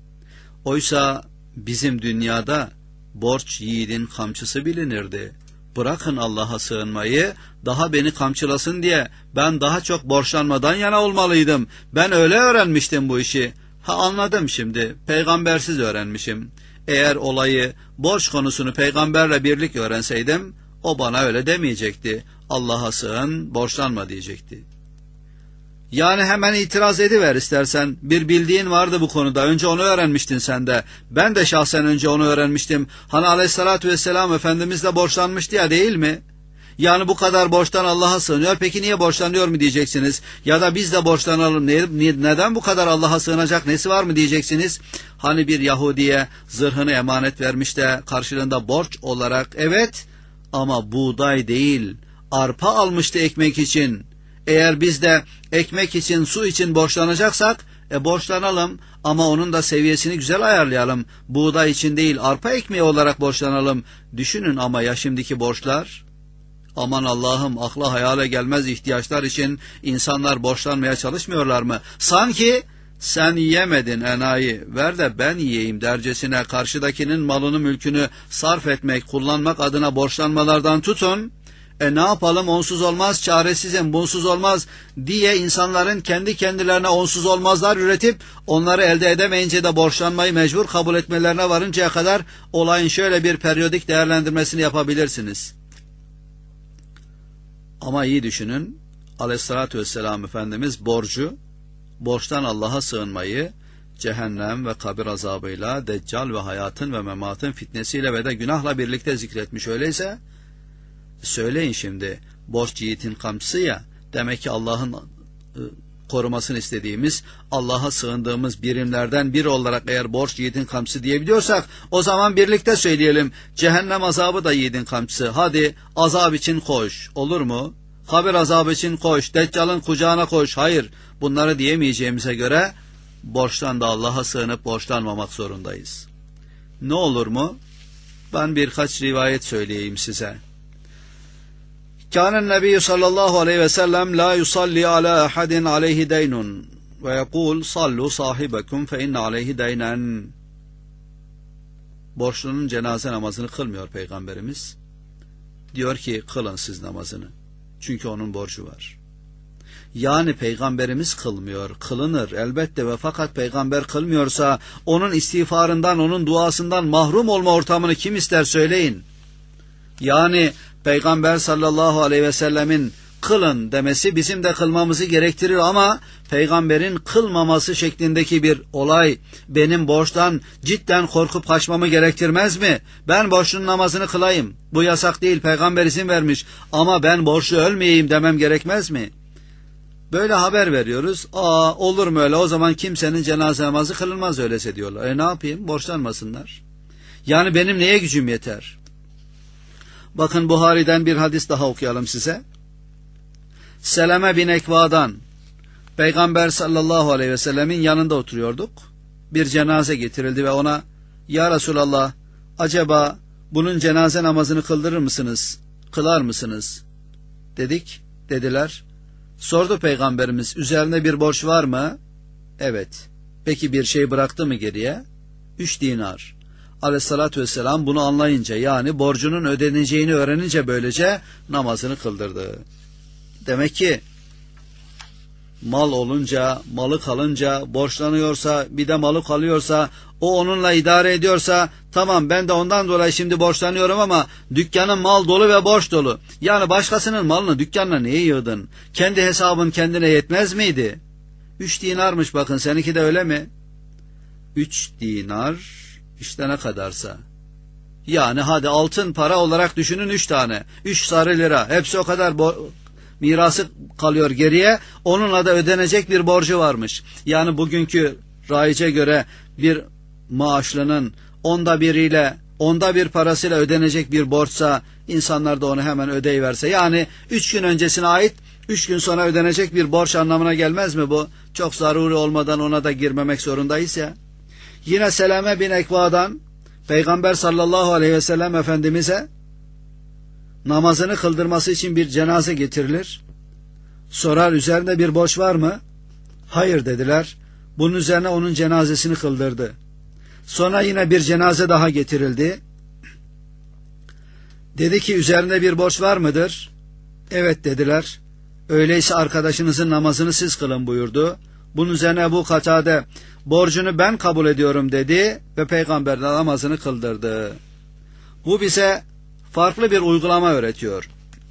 Oysa bizim dünyada borç yiğidin kamçısı bilinirdi. Bırakın Allah'a sığınmayı, daha beni kamçılasın diye ben daha çok borçlanmadan yana olmalıydım. Ben öyle öğrenmiştim bu işi. Anladım şimdi, peygambersiz öğrenmişim. Eğer olayı, borç konusunu peygamberle birlik öğrenseydim, o bana öyle demeyecekti. Allah'a sığın, borçlanma diyecekti. Yani hemen itiraz ediver istersen. Bir bildiğin vardı bu konuda. Önce onu öğrenmiştin sen de. Ben de şahsen önce onu öğrenmiştim. Hani aleyhissalatü vesselam Efendimiz de borçlanmıştı ya, değil mi? Yani bu kadar borçtan Allah'a sığınıyor. Peki niye borçlanıyor mu diyeceksiniz? Ya da biz de borçlanalım. Neden bu kadar Allah'a sığınacak nesi var mı diyeceksiniz? Hani bir Yahudiye zırhını emanet vermiş de karşılığında borç olarak, evet, ama buğday değil, arpa almıştı ekmek için. Eğer biz de ekmek için, su için borçlanacaksak, borçlanalım ama onun da seviyesini güzel ayarlayalım. Buğday için değil, arpa ekmeği olarak borçlanalım. Düşünün ama ya şimdiki borçlar? Aman Allah'ım, akla hayale gelmez ihtiyaçlar için insanlar borçlanmaya çalışmıyorlar mı? Sanki sen yiyemedin enayi, ver de ben yiyeyim dercesine karşıdakinin malını mülkünü sarf etmek, kullanmak adına borçlanmalardan tutun. Ne yapalım, onsuz olmaz, çaresizim, bunsuz olmaz diye insanların kendi kendilerine onsuz olmazlar üretip onları elde edemeyince de borçlanmayı mecbur kabul etmelerine varıncaya kadar olayın şöyle bir periyodik değerlendirmesini yapabilirsiniz. Ama iyi düşünün, aleyhissalatü vesselam Efendimiz borçtan Allah'a sığınmayı, cehennem ve kabir azabıyla, Deccal ve hayatın ve mematın fitnesiyle ve de günahla birlikte zikretmiş. Öyleyse söyleyin şimdi, borç yiğitin kamçısı ya, demek ki Allah'ın korumasını istediğimiz, Allah'a sığındığımız birimlerden biri olarak eğer borç yiğitin kamçısı diyebiliyorsak, o zaman birlikte söyleyelim, cehennem azabı da yiğidin kamçısı. Hadi azab için koş, olur mu? Kabir azabı için koş, Deccal'ın kucağına koş. Hayır, bunları diyemeyeceğimize göre borçtan da Allah'a sığınıp borçlanmamak zorundayız. Ne olur mu? Ben birkaç rivayet söyleyeyim size. Kânen Nebiyyü sallallahu aleyhi ve sellem la yusalli ala ahadin aleyhi deynun ve yekul sallu sahibekum fe inne aleyhi deynen. Borçlunun cenaze namazını kılmıyor Peygamberimiz. Diyor ki kılın siz namazını. Çünkü onun borcu var. Yani Peygamberimiz kılmıyor, kılınır elbette ve fakat Peygamber kılmıyorsa onun istiğfarından, onun duasından mahrum olma ortamını kim ister söyleyin. Yani Peygamber sallallahu aleyhi ve sellemin kılın demesi bizim de kılmamızı gerektirir ama Peygamberin kılmaması şeklindeki bir olay benim borçtan cidden korkup kaçmamı gerektirmez mi? Ben borçlunun namazını kılayım. Bu yasak değil, Peygamber izin vermiş ama ben borçlu ölmeyeyim demem gerekmez mi? Böyle haber veriyoruz. Olur mu öyle? O zaman kimsenin cenaze namazı kılınmaz öylese diyorlar. Ne yapayım? Borçlanmasınlar. Yani benim neye gücüm yeter? Bakın Buhari'den bir hadis daha okuyalım size. Seleme bin Ekva'dan Peygamber sallallahu aleyhi ve sellemin yanında oturuyorduk. Bir cenaze getirildi ve ona ya Resulallah, acaba bunun cenaze namazını kıldırır mısınız? Kılar mısınız? Dedik. Dediler. Sordu Peygamberimiz, üzerinde bir borç var mı? Evet. Peki bir şey bıraktı mı geriye? 3 dinar. Aleyhissalatü vesselam bunu anlayınca, yani borcunun ödeneceğini öğrenince böylece namazını kıldırdı. Demek ki mal olunca, malı kalınca, borçlanıyorsa, bir de malı kalıyorsa, o onunla idare ediyorsa, tamam ben de ondan dolayı şimdi borçlanıyorum ama dükkanın mal dolu ve borç dolu. Yani başkasının malını dükkanına niye yığdın? Kendi hesabın kendine yetmez miydi? 3 dinarmış bakın, seninki de öyle mi? 3 dinar işte ne kadarsa. Yani hadi altın para olarak düşünün 3 tane. 3 sarı lira. Hepsi o kadar mirası kalıyor geriye. Onunla da ödenecek bir borcu varmış. Yani bugünkü raice göre bir maaşlının onda bir parasıyla ödenecek bir borçsa, insanlar da onu hemen ödeyiverse, yani 3 gün öncesine ait 3 gün sonra ödenecek bir borç anlamına gelmez mi bu? Çok zaruri olmadan ona da girmemek zorundayız ya. Yine Seleme bin Ekva'dan Peygamber sallallahu aleyhi ve sellem Efendimiz'e namazını kıldırması için bir cenaze getirilir. Sorar, üzerinde bir borç var mı? Hayır dediler. Bunun üzerine onun cenazesini kıldırdı. Sonra yine bir cenaze daha getirildi. Dedi ki, üzerinde bir borç var mıdır? Evet dediler. Öyleyse arkadaşınızın namazını siz kılın buyurdu. Bunun üzerine Ebu Katade, borcunu ben kabul ediyorum dedi ve Peygamber namazını kıldırdı. Bu bize farklı bir uygulama öğretiyor.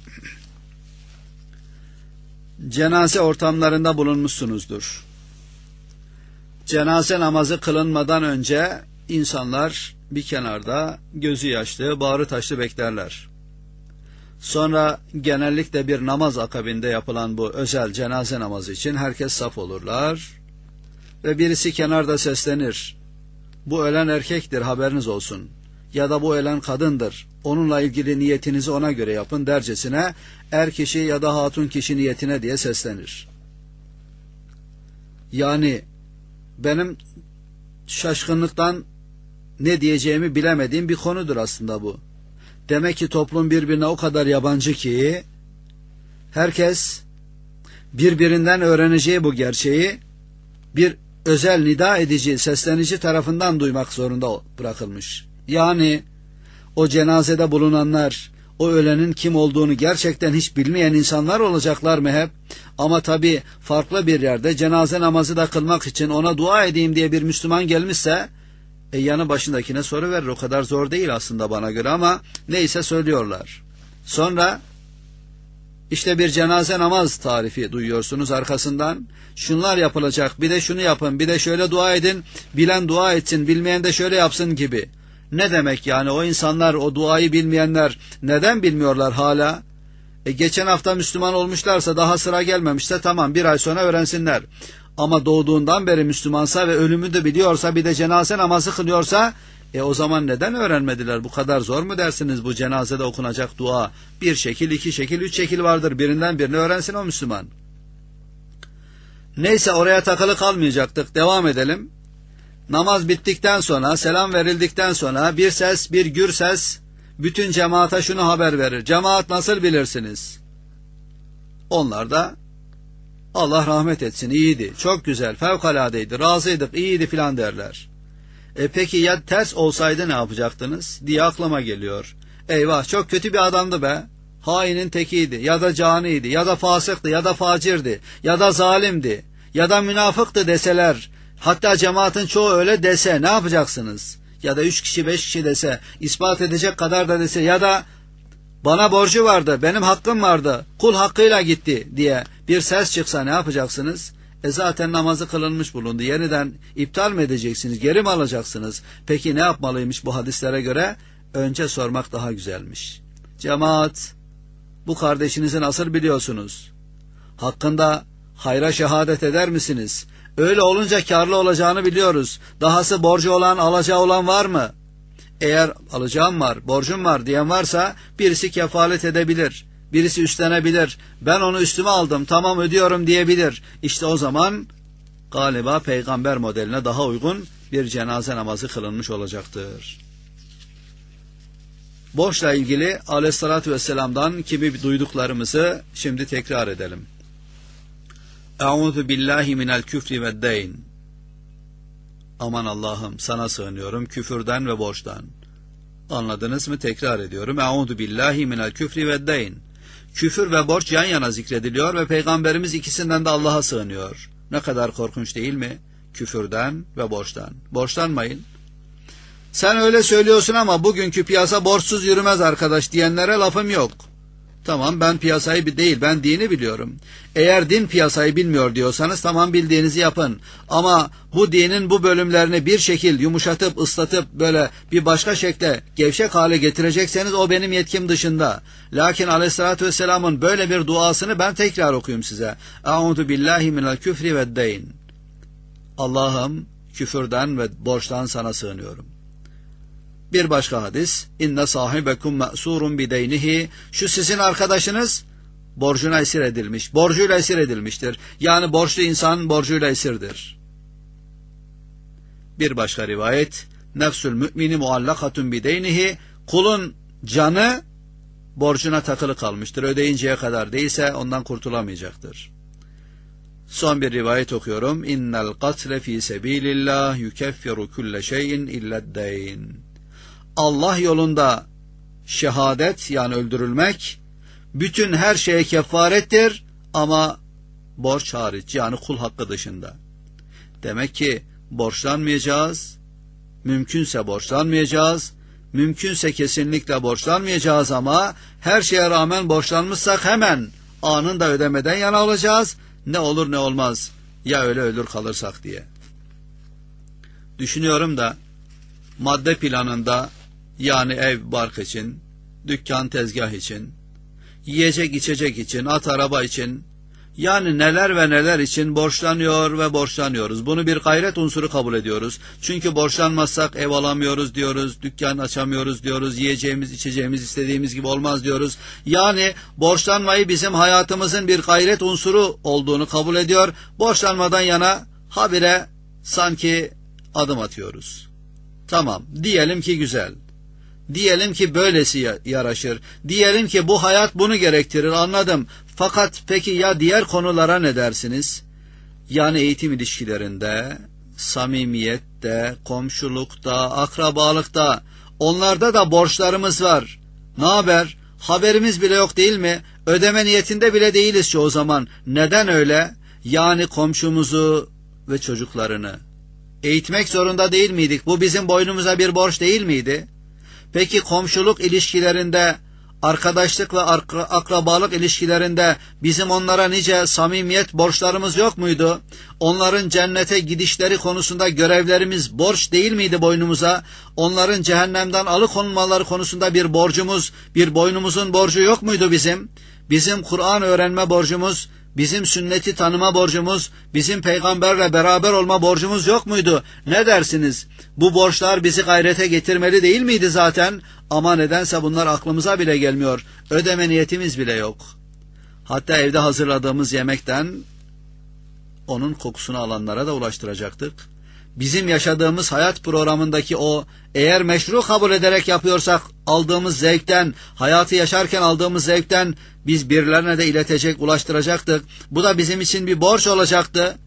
Cenaze ortamlarında bulunmuşsunuzdur. Cenaze namazı kılınmadan önce insanlar bir kenarda gözü yaşlı, bağrı taşlı beklerler. Sonra genellikle bir namaz akabinde yapılan bu özel cenaze namazı için herkes saf olurlar ve birisi kenarda seslenir. Bu ölen erkektir, haberiniz olsun. Ya da bu ölen kadındır. Onunla ilgili niyetinizi ona göre yapın dercesine, er kişi ya da hatun kişi niyetine diye seslenir. Yani benim şaşkınlıktan ne diyeceğimi bilemediğim bir konudur aslında bu. Demek ki toplum birbirine o kadar yabancı ki herkes birbirinden öğreneceği bu gerçeği bir özel nida edici, seslenici tarafından duymak zorunda bırakılmış. Yani o cenazede bulunanlar, o ölenin kim olduğunu gerçekten hiç bilmeyen insanlar olacaklar mı hep? Ama tabii farklı bir yerde cenaze namazı da kılmak için ona dua edeyim diye bir Müslüman gelmişse, yanı başındakine soruverir. O kadar zor değil aslında bana göre, ama neyse söylüyorlar. Sonra işte bir cenaze namaz tarifi duyuyorsunuz arkasından. Şunlar yapılacak, bir de şunu yapın, bir de şöyle dua edin, bilen dua etsin, bilmeyen de şöyle yapsın gibi. Ne demek yani? O insanlar, o duayı bilmeyenler neden bilmiyorlar hala? Geçen hafta Müslüman olmuşlarsa, daha sıra gelmemişse tamam, bir ay sonra öğrensinler. Ama doğduğundan beri Müslümansa ve ölümü de biliyorsa, bir de cenaze namazı kılıyorsa, o zaman neden öğrenmediler? Bu kadar zor mu dersiniz bu cenazede okunacak dua? Bir şekil, iki şekil, üç şekil vardır. Birinden birini öğrensin o Müslüman. Neyse, oraya takılı kalmayacaktık. Devam edelim. Namaz bittikten sonra, selam verildikten sonra bir ses, bir gür ses bütün cemaate şunu haber verir. Cemaat nasıl bilirsiniz? Onlar da Allah rahmet etsin, iyiydi, çok güzel, fevkaladeydi, razıydık, iyiydi filan derler. Peki ya ters olsaydı ne yapacaktınız diye aklıma geliyor. Eyvah, çok kötü bir adamdı be, hainin tekiydi, ya da caniydi, ya da fasıktı, ya da facirdi, ya da zalimdi, ya da münafıktı deseler, hatta cemaatin çoğu öyle dese ne yapacaksınız? Ya da 3 kişi 5 kişi dese, ispat edecek kadar da dese, ya da bana borcu vardı, benim hakkım vardı, kul hakkıyla gitti diye bir ses çıksa ne yapacaksınız? Zaten namazı kılınmış bulundu. Yeniden iptal mi edeceksiniz? Geri mi alacaksınız? Peki ne yapmalıymış bu hadislere göre? Önce sormak daha güzelmiş. Cemaat, bu kardeşinizi nasıl biliyorsunuz? Hakkında hayra şehadet eder misiniz? Öyle olunca karlı olacağını biliyoruz. Dahası borcu olan, alacağı olan var mı? Eğer alacağım var, borcum var diyen varsa birisi kefalet edebilir. Birisi üstlenebilir. Ben onu üstüme aldım, tamam ödüyorum diyebilir. İşte o zaman galiba peygamber modeline daha uygun bir cenaze namazı kılınmış olacaktır. Borçla ilgili aleyhissalatü vesselam'dan kimi duyduklarımızı şimdi tekrar edelim. Euzu billahi minel küfri ve deyn. Aman Allah'ım, sana sığınıyorum küfürden ve borçtan. Anladınız mı? Tekrar ediyorum. Euzu billahi minel küfri ve deyn. Küfür ve borç yan yana zikrediliyor ve Peygamberimiz ikisinden de Allah'a sığınıyor. Ne kadar korkunç değil mi? Küfürden ve borçtan. Borçlanmayın. Sen öyle söylüyorsun ama bugünkü piyasa borçsuz yürümez arkadaş diyenlere lafım yok. Tamam, ben piyasayı değil, ben dini biliyorum. Eğer din piyasayı bilmiyor diyorsanız tamam, bildiğinizi yapın. Ama bu dinin bu bölümlerini bir şekil yumuşatıp ıslatıp böyle bir başka şekle gevşek hale getirecekseniz o benim yetkim dışında. Lakin aleyhissalatü vesselamın böyle bir duasını ben tekrar okuyayım size. Euzu billahi minel küfri ve deyn. Allah'ım küfürden ve borçtan sana sığınıyorum. Bir başka hadis, inne sahibekum me'surun bideynihi, şu sizin arkadaşınız borcuna esir edilmiş, borcuyla esir edilmiştir. Yani borçlu insan borcuyla esirdir. Bir başka rivayet, nefsül mümini muallakatun bideynihi, kulun canı borcuna takılı kalmıştır. Ödeyinceye kadar değilse ondan kurtulamayacaktır. Son bir rivayet okuyorum. İnnel katle fi sebilillah yukeffiru kulle şeyin illeddeyn. Allah yolunda şehadet, yani öldürülmek, bütün her şeye kefarettir ama borç hariç, yani kul hakkı dışında. Demek ki borçlanmayacağız, mümkünse borçlanmayacağız, mümkünse kesinlikle borçlanmayacağız ama her şeye rağmen borçlanmışsak hemen anında ödemeden yana olacağız. Ne olur ne olmaz, ya öyle ölür kalırsak diye. Düşünüyorum da madde planında, yani ev bark için, dükkan tezgah için, yiyecek içecek için, at araba için, yani neler ve neler için borçlanıyor ve borçlanıyoruz. Bunu bir gayret unsuru kabul ediyoruz. Çünkü borçlanmazsak ev alamıyoruz diyoruz, dükkan açamıyoruz diyoruz, yiyeceğimiz içeceğimiz istediğimiz gibi olmaz diyoruz. Yani borçlanmayı bizim hayatımızın bir gayret unsuru olduğunu kabul ediyor. Borçlanmadan yana habire sanki adım atıyoruz. Tamam, diyelim ki güzel. Diyelim ki böylesi yaraşır. Diyelim ki bu hayat bunu gerektirir, anladım. Fakat peki ya diğer konulara ne dersiniz? Yani eğitim ilişkilerinde, samimiyette, komşulukta, akrabalıkta, onlarda da borçlarımız var. Ne haber? Haberimiz bile yok değil mi? Ödeme niyetinde bile değiliz çoğu zaman. Neden öyle? Yani komşumuzu ve çocuklarını eğitmek zorunda değil miydik? Bu bizim boynumuza bir borç değil miydi? Peki komşuluk ilişkilerinde, arkadaşlık ve akrabalık ilişkilerinde bizim onlara nice samimiyet borçlarımız yok muydu? Onların cennete gidişleri konusunda görevlerimiz borç değil miydi boynumuza? Onların cehennemden alıkonmaları konusunda bir borcumuz, bir boynumuzun borcu yok muydu bizim? Bizim Kur'an öğrenme borcumuz, bizim sünneti tanıma borcumuz, bizim peygamberle beraber olma borcumuz yok muydu? Ne dersiniz? Bu borçlar bizi gayrete getirmeli değil miydi zaten? Ama nedense bunlar aklımıza bile gelmiyor. Ödeme niyetimiz bile yok. Hatta evde hazırladığımız yemekten onun kokusunu alanlara da ulaştıracaktık. Bizim yaşadığımız hayat programındaki o, eğer meşru kabul ederek yapıyorsak aldığımız zevkten, hayatı yaşarken aldığımız zevkten biz birilerine de iletecek, ulaştıracaktık. Bu da bizim için bir borç olacaktı.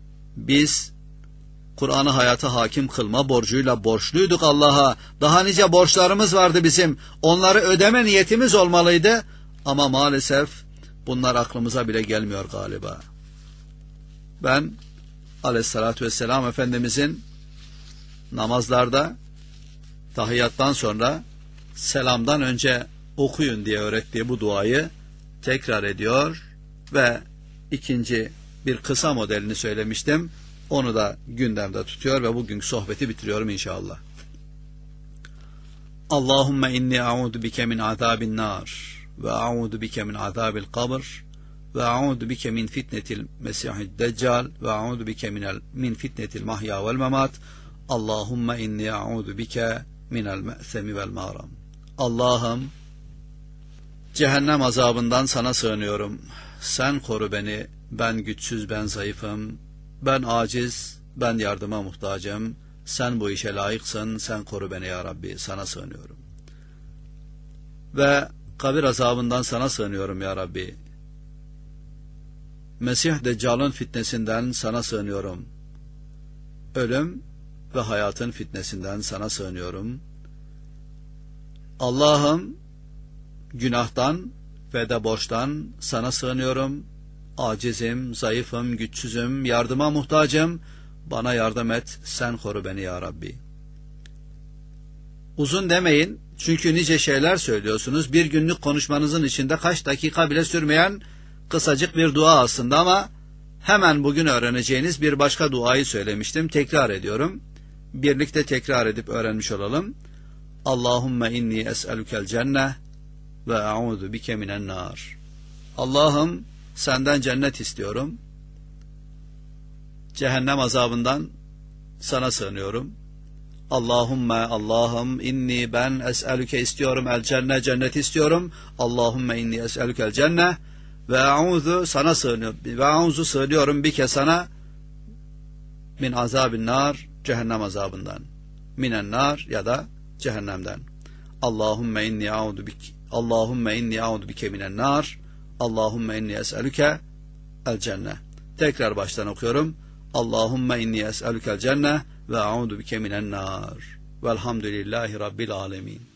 Biz Kur'an'ı hayata hakim kılma borcuyla borçluyduk Allah'a. Daha nice borçlarımız vardı bizim. Onları ödeme niyetimiz olmalıydı. Ama maalesef bunlar aklımıza bile gelmiyor galiba. Ben Aleyhissalatü vesselam Efendimizin namazlarda tahiyyattan sonra selamdan önce okuyun diye öğrettiği bu duayı tekrar ediyor ve ikinci bir kısa modelini söylemiştim. Onu da gündemde tutuyor ve bugünkü sohbeti bitiriyorum inşallah. Allahümme inni a'udu bike min azabin nar ve a'udu bike min azabil kabr ve a'udu bike min fitnetil mesihid deccal ve a'udu bike min fitnetil mahya vel memat. Allahümme inni a'udu bike minel me'semi vel mağram. Allah'ım, cehennem azabından sana sığınıyorum. Sen koru beni. Ben güçsüz, ben zayıfım. Ben aciz, ben yardıma muhtacım. Sen bu işe layıksın. Sen koru beni ya Rabbi. Sana sığınıyorum. Ve kabir azabından sana sığınıyorum ya Rabbi. Mesih Deccal'ın fitnesinden sana sığınıyorum. Ölüm ve hayatın fitnesinden sana sığınıyorum. Allah'ım, günahtan ve de borçtan sana sığınıyorum. Acizim, zayıfım, güçsüzüm, yardıma muhtacım. Bana yardım et, sen koru beni ya Rabbi. Uzun demeyin, Çünkü nice şeyler söylüyorsunuz. Bir günlük konuşmanızın içinde kaç dakika bile sürmeyen kısacık bir dua aslında, ama hemen bugün öğreneceğiniz bir başka duayı söylemiştim. Tekrar ediyorum. Birlikte tekrar edip öğrenmiş olalım. Allahümme inni es'elukel cenneh ve a'udhu bike minen nar. Allah'ım senden cennet istiyorum. Cehennem azabından sana sığınıyorum. Allah'ım inni ben es'elüke istiyorum el cennet, cennet istiyorum. Allahümme inni es'elükel cenneh ve a'udhu sana sığınıyorum. Ve a'udhu sığınıyorum bike sana min azabin nar, cehennem azabından. Minen nar ya da cehennemden. Allahümme inni a'udhu bike minen nar. Allahümme inni es'elüke el cenneh. Tekrar baştan okuyorum. Allahümme inni es'elükel cenneh ve a'udhu bike minen nar. Velhamdülillahi Rabbil alemin.